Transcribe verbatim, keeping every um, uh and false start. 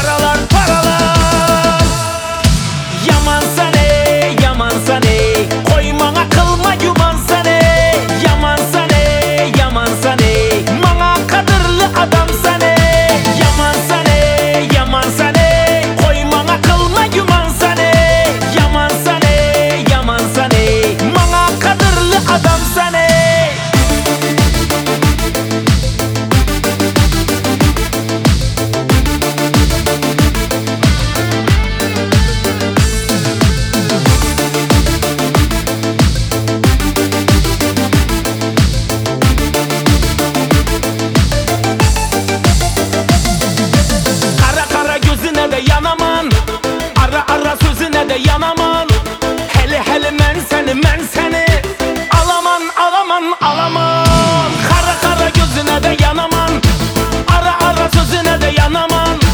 paralar paralar. Yamansan ey, yamansan ey, koymana kılma yumansan ey. Yamansan ey, yamansan ey, mana kadırlı adamsan ey. Yamansan ey, yamansan ey, koymana kılma yumansan ey. Yamansan ey, yamansan ey, mana kadırlı adamsan ey. Yanaman, ara ara sözüne de yanaman. Hele hele men seni, men seni alaman, alaman, alaman. Kara kara gözüne de yanaman, ara ara sözüne de yanaman.